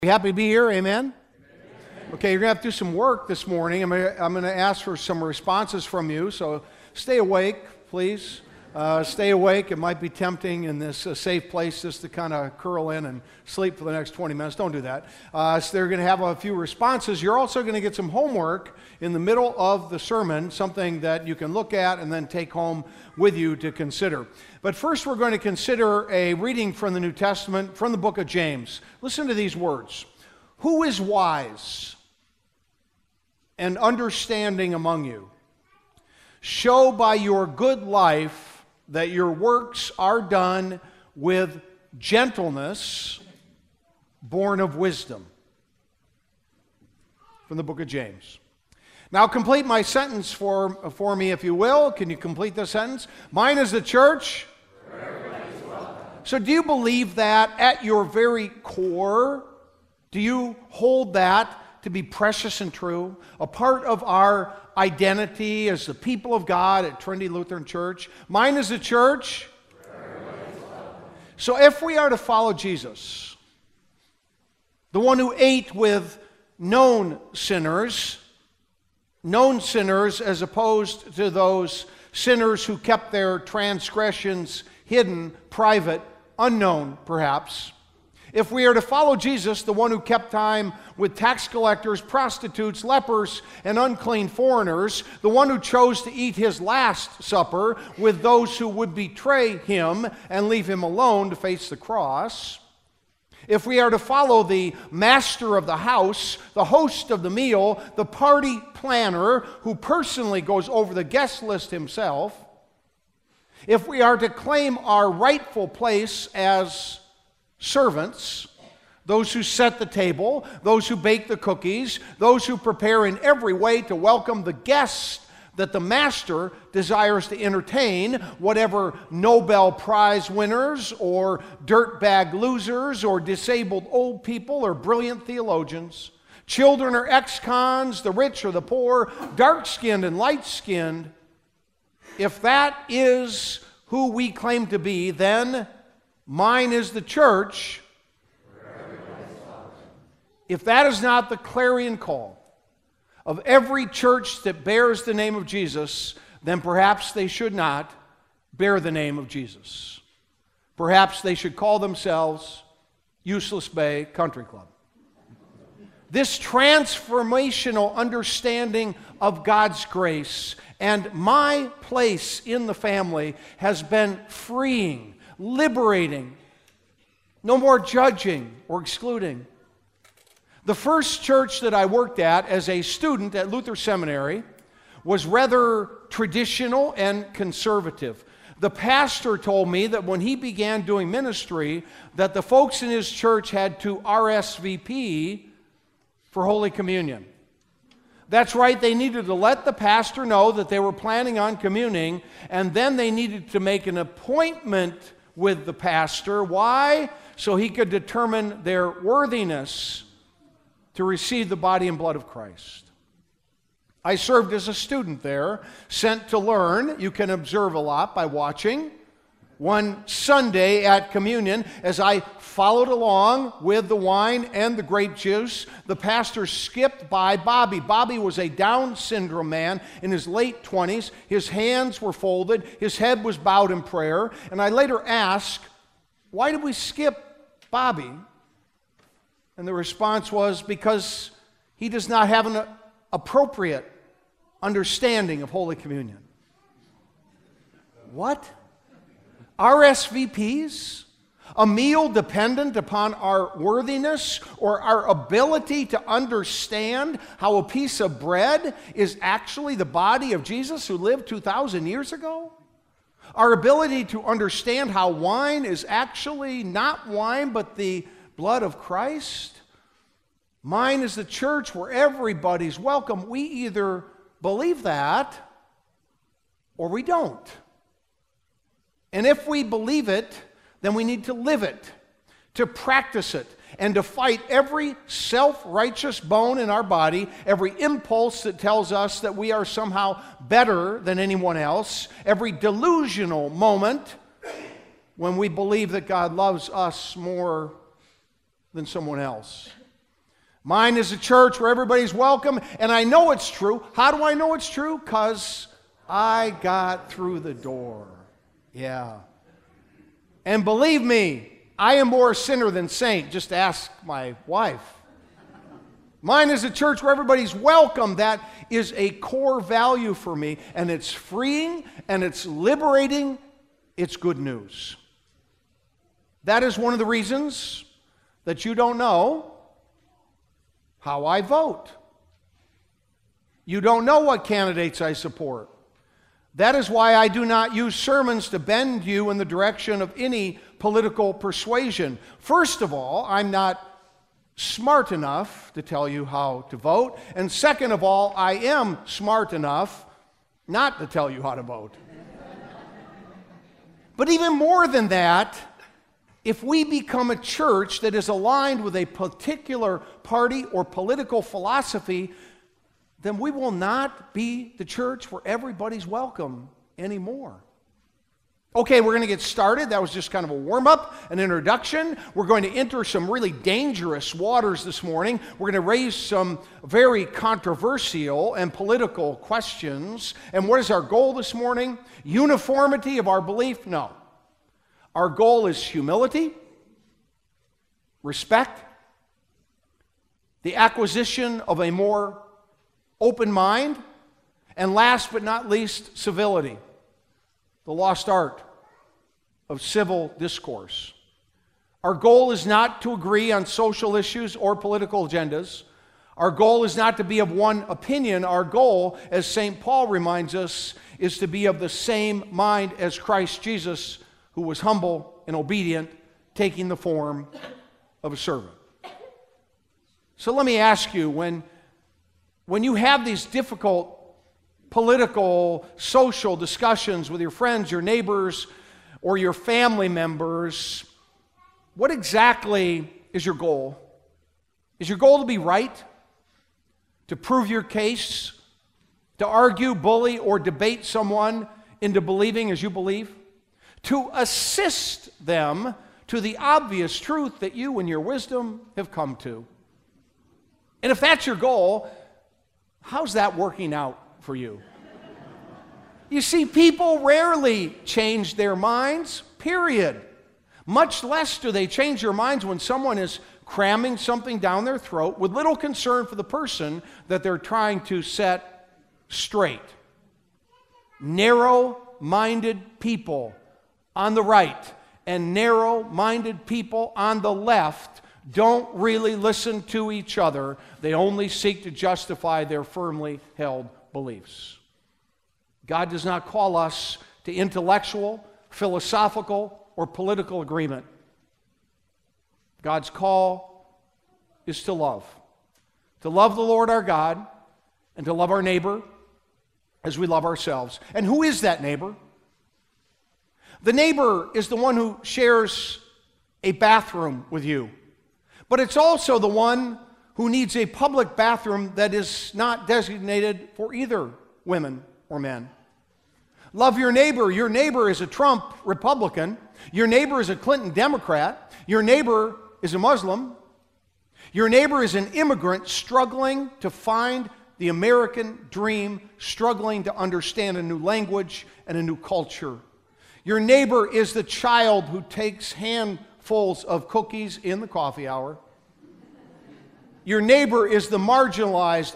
You happy to be here? Amen? Okay, you're going to have to do some work this morning. I'm going to ask for some responses from you, so stay awake, please. Stay awake. It might be tempting in this safe place just to kind of curl in and sleep for the next 20 minutes. Don't do that. So they're going to have a few responses. You're also going to get some homework in the middle of the sermon, something that you can look at and then take home with you to consider. But first we're going to consider a reading from the New Testament, from the book of James. Listen to these words. Who is wise and understanding among you? Show by your good life that your works are done with gentleness, born of wisdom. From the book of James. Now complete my sentence for me, if you will. Can you complete the sentence? Mine is the church. So do you believe that at your very core? Do you hold that to be precious and true? A part of our identity as the people of God at Trinity Lutheran Church. Mine is the church. So if we are to follow Jesus, the one who ate with known sinners as opposed to those sinners who kept their transgressions hidden, private, unknown perhaps. If we are to follow Jesus, the one who kept time with tax collectors, prostitutes, lepers, and unclean foreigners, the one who chose to eat his last supper with those who would betray him and leave him alone to face the cross, if we are to follow the master of the house, the host of the meal, the party planner who personally goes over the guest list himself, if we are to claim our rightful place as servants, those who set the table, those who bake the cookies, those who prepare in every way to welcome the guests that the master desires to entertain, whatever Nobel Prize winners or dirtbag losers or disabled old people or brilliant theologians, children or ex-cons, the rich or the poor, dark-skinned and light-skinned, if that is who we claim to be, then mine is the church. If that is not the clarion call of every church that bears the name of Jesus, then perhaps they should not bear the name of Jesus. Perhaps they should call themselves Useless Bay Country Club. This transformational understanding of God's grace and my place in the family has been freeing, liberating, no more judging or excluding. The first church that I worked at as a student at Luther Seminary was rather traditional and conservative. The pastor told me that when he began doing ministry, that the folks in his church had to RSVP for Holy Communion. That's right, they needed to let the pastor know that they were planning on communing, and then they needed to make an appointment with the pastor. Why? So he could determine their worthiness to receive the body and blood of Christ. I served as a student there, sent to learn. You can observe a lot by watching. One Sunday at communion, as I followed along with the wine and the grape juice, the pastor skipped by Bobby. Bobby was a Down syndrome man in his late 20s. His hands were folded. His head was bowed in prayer. And I later asked, why did we skip Bobby? And the response was, because he does not have an appropriate understanding of Holy Communion. What? RSVPs? A meal dependent upon our worthiness or our ability to understand how a piece of bread is actually the body of Jesus who lived 2,000 years ago? Our ability to understand how wine is actually not wine but the blood of Christ? Mine is the church where everybody's welcome. We either believe that or we don't. And if we believe it, then we need to live it, to practice it, and to fight every self-righteous bone in our body, every impulse that tells us that we are somehow better than anyone else, every delusional moment when we believe that God loves us more than someone else. Mine is a church where everybody's welcome, and I know it's true. How do I know it's true? Because I got through the door. Yeah. And believe me, I am more a sinner than saint. Just ask my wife. Mine is a church where everybody's welcome. That is a core value for me, and it's freeing, and it's liberating. It's good news. That is one of the reasons that you don't know how I vote. You don't know what candidates I support. That is why I do not use sermons to bend you in the direction of any political persuasion. First of all, I'm not smart enough to tell you how to vote. And second of all, I am smart enough not to tell you how to vote. But even more than that, if we become a church that is aligned with a particular party or political philosophy, then we will not be the church where everybody's welcome anymore. Okay, we're going to get started. That was just kind of a warm-up, an introduction. We're going to enter some really dangerous waters this morning. We're going to raise some very controversial and political questions. And what is our goal this morning? Uniformity of our belief? No. Our goal is humility, respect, the acquisition of a more open mind, and last but not least, civility, the lost art of civil discourse. Our goal is not to agree on social issues or political agendas. Our goal is not to be of one opinion. Our goal, as St. Paul reminds us, is to be of the same mind as Christ Jesus, who was humble and obedient, taking the form of a servant. So let me ask you, when you have these difficult political, social discussions with your friends, your neighbors, or your family members, what exactly is your goal? Is your goal to be right? To prove your case? To argue, bully, or debate someone into believing as you believe? To assist them to the obvious truth that you in your wisdom have come to? And if that's your goal, how's that working out for you? You see, people rarely change their minds, period. Much less do they change their minds when someone is cramming something down their throat with little concern for the person that they're trying to set straight. Narrow-minded people on the right and narrow-minded people on the left don't really listen to each other. They only seek to justify their firmly held beliefs. God does not call us to intellectual, philosophical, or political agreement. God's call is to love the Lord our God and to love our neighbor as we love ourselves. And who is that neighbor? The neighbor is the one who shares a bathroom with you. But it's also the one who needs a public bathroom that is not designated for either women or men. Love your neighbor. Your neighbor is a Trump Republican. Your neighbor is a Clinton Democrat. Your neighbor is a Muslim. Your neighbor is an immigrant struggling to find the American dream, struggling to understand a new language and a new culture. Your neighbor is the child who takes handfuls of cookies in the coffee hour. Your neighbor is the marginalized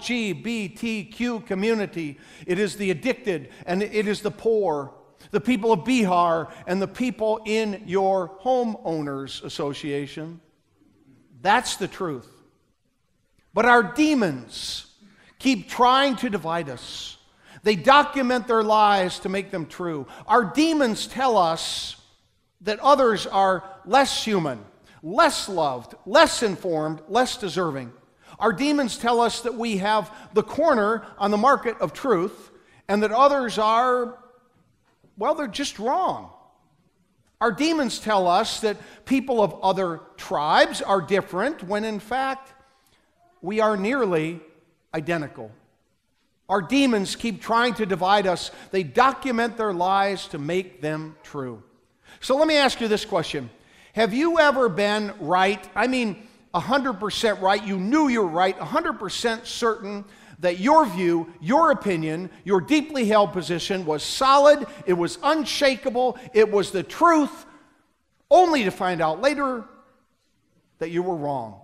LGBTQ community. It is the addicted, and it is the poor, the people of Bihar, and the people in your homeowners association. That's the truth. But our demons keep trying to divide us. They document their lies to make them true. Our demons tell us that others are less human, less loved, less informed, less deserving. Our demons tell us that we have the corner on the market of truth and that others are, well, they're just wrong. Our demons tell us that people of other tribes are different when in fact we are nearly identical. Our demons keep trying to divide us. They document their lies to make them true. So let me ask you this question. Have you ever been right, 100% right. You knew you were right, 100% certain that your view, your opinion, your deeply held position was solid, it was unshakable, it was the truth, only to find out later that you were wrong.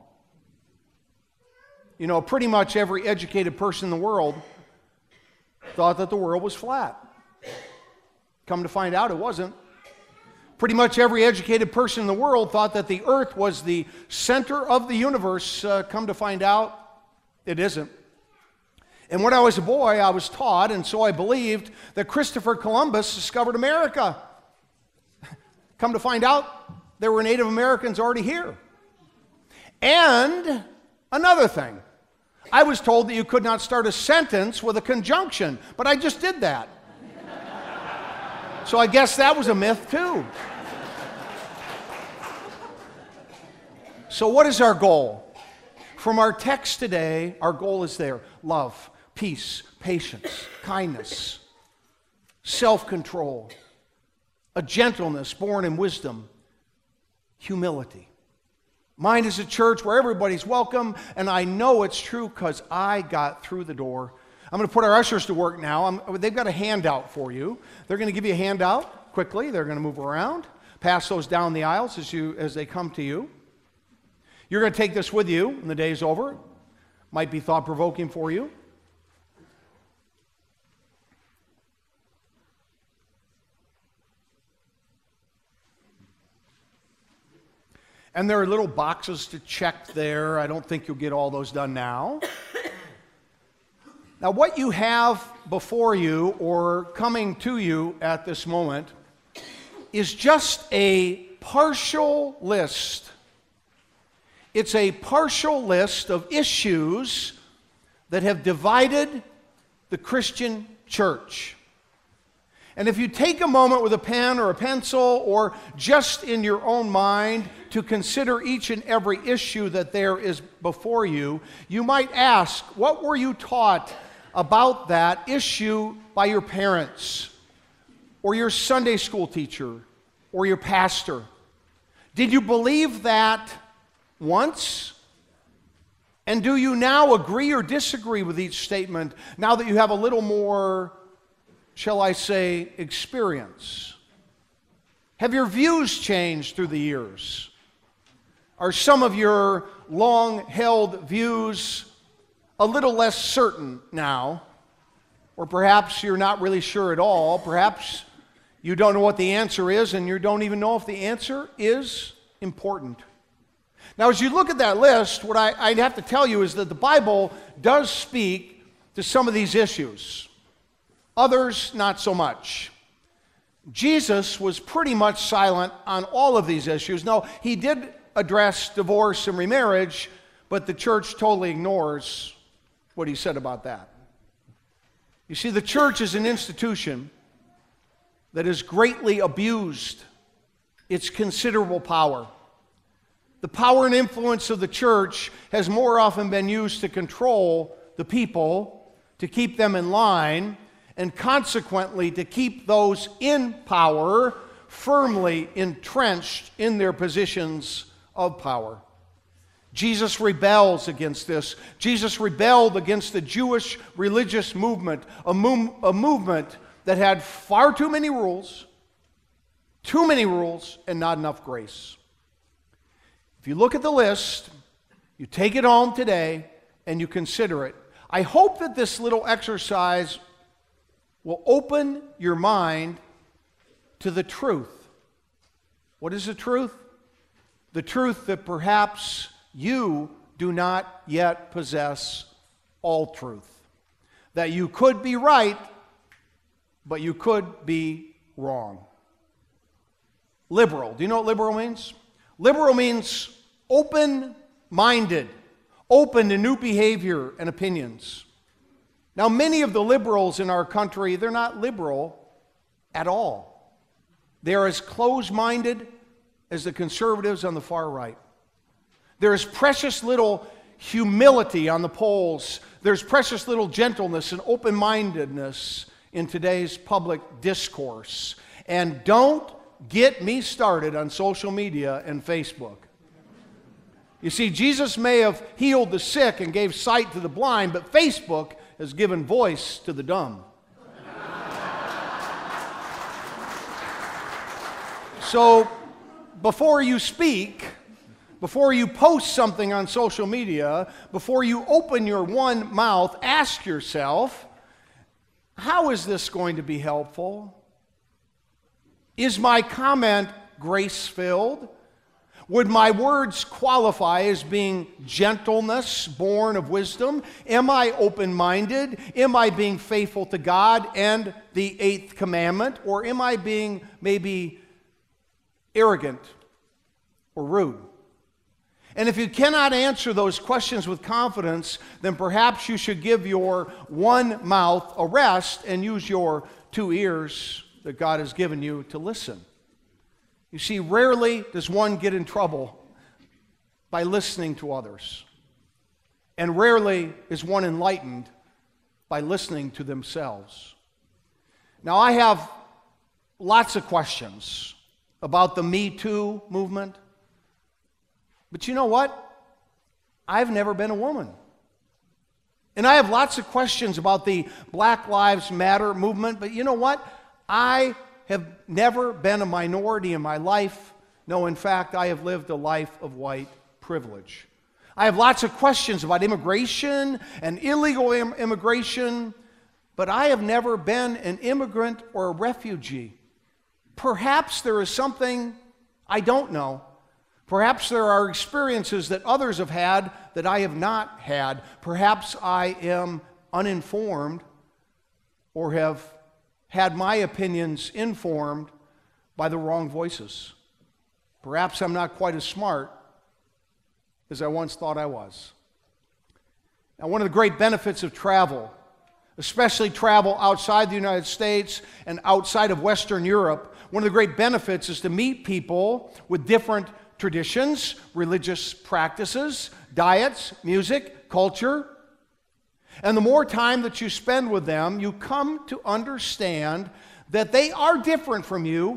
You know, pretty much every educated person in the world thought that the world was flat. Come to find out, it wasn't. Pretty much every educated person in the world thought that the earth was the center of the universe. Come to find out, it isn't. And when I was a boy, I was taught, and so I believed, that Christopher Columbus discovered America. Come to find out, there were Native Americans already here. And another thing, I was told that you could not start a sentence with a conjunction, but I just did that. So I guess that was a myth too. So what is our goal? From our text today, our goal is there: love, peace, patience, kindness, self-control, a gentleness born in wisdom, humility. Mine is a church where everybody's welcome, and I know it's true because I got through the door. I'm going to put our ushers to work now. They've got a handout for you. They're going to give you a handout quickly. They're going to move around. Pass those down the aisles as they come to you. You're going to take this with you when the day's over. Might be thought-provoking for you. And there are little boxes to check there. I don't think you'll get all those done now. Now, what you have before you or coming to you at this moment is just a partial list. It's a partial list of issues that have divided the Christian church. And if you take a moment with a pen or a pencil or just in your own mind to consider each and every issue that there is before you, you might ask, what were you taught about that issue by your parents or your Sunday school teacher or your pastor? Did you believe that once? And do you now agree or disagree with each statement now that you have a little more, shall I say, experience? Have your views changed through the years? Are some of your long-held views a little less certain now? Or perhaps you're not really sure at all. Perhaps you don't know what the answer is, and you don't even know if the answer is important. Now, as you look at that list, what I'd have to tell you is that the Bible does speak to some of these issues. Others, not so much. Jesus was pretty much silent on all of these issues. No, he did address divorce and remarriage, but the church totally ignores what he said about that. You see, the church is an institution that has greatly abused its considerable power. The power and influence of the church has more often been used to control the people, to keep them in line, and consequently to keep those in power firmly entrenched in their positions of power. Jesus rebels against this. Jesus rebelled against the Jewish religious movement, a movement that had far too many rules, and not enough grace. If you look at the list, you take it home today, and you consider it, I hope that this little exercise will open your mind to the truth. What is the truth? The truth that perhaps you do not yet possess all truth. That you could be right, but you could be wrong. Liberal. Do you know what liberal means? Liberal means open-minded, open to new behavior and opinions. Now, many of the liberals in our country, they're not liberal at all. They're as closed-minded as the conservatives on the far right. There is precious little humility on the polls. There's precious little gentleness and open-mindedness in today's public discourse. And don't get me started on social media and Facebook. You see, Jesus may have healed the sick and gave sight to the blind, but Facebook has given voice to the dumb. So, before you speak, before you post something on social media, before you open your one mouth, ask yourself, how is this going to be helpful? Is my comment grace-filled? Would my words qualify as being gentleness born of wisdom? Am I open-minded? Am I being faithful to God and the eighth commandment? Or am I being maybe arrogant or rude? And if you cannot answer those questions with confidence, then perhaps you should give your one mouth a rest and use your two ears that God has given you to listen. You see, rarely does one get in trouble by listening to others. And rarely is one enlightened by listening to themselves. Now, I have lots of questions about the Me Too movement. But you know what? I've never been a woman. And I have lots of questions about the Black Lives Matter movement, but you know what? I have never been a minority in my life. No, in fact, I have lived a life of white privilege. I have lots of questions about immigration and illegal immigration, but I have never been an immigrant or a refugee. Perhaps there is something I don't know. Perhaps there are experiences that others have had that I have not had. Perhaps I am uninformed or have had my opinions informed by the wrong voices. Perhaps I'm not quite as smart as I once thought I was. Now, one of the great benefits of travel, especially travel outside the United States and outside of Western Europe, one of the great benefits is to meet people with different traditions, religious practices, diets, music, culture. And the more time that you spend with them, you come to understand that they are different from you,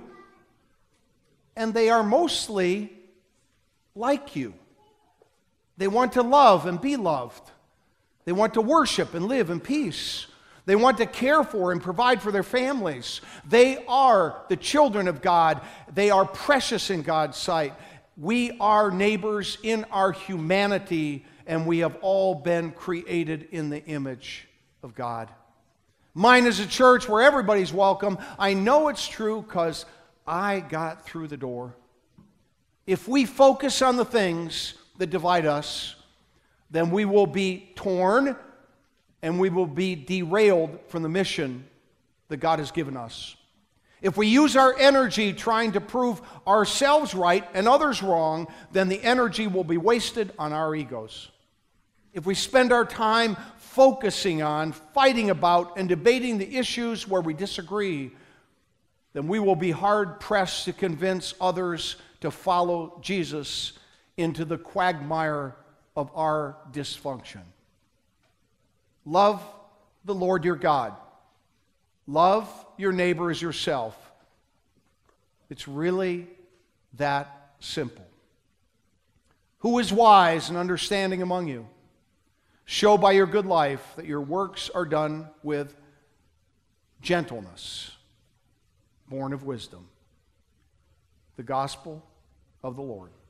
and they are mostly like you. They want to love and be loved. They want to worship and live in peace. They want to care for and provide for their families. They are the children of God. They are precious in God's sight. We are neighbors in our humanity, and we have all been created in the image of God. Mine is a church where everybody's welcome. I know it's true because I got through the door. If we focus on the things that divide us, then we will be torn and we will be derailed from the mission that God has given us. If we use our energy trying to prove ourselves right and others wrong, then the energy will be wasted on our egos. If we spend our time focusing on, fighting about, and debating the issues where we disagree, then we will be hard-pressed to convince others to follow Jesus into the quagmire of our dysfunction. Love the Lord your God. Love your neighbor as yourself. It's really that simple. Who is wise and understanding among you? Show by your good life that your works are done with gentleness, born of wisdom. The gospel of the Lord.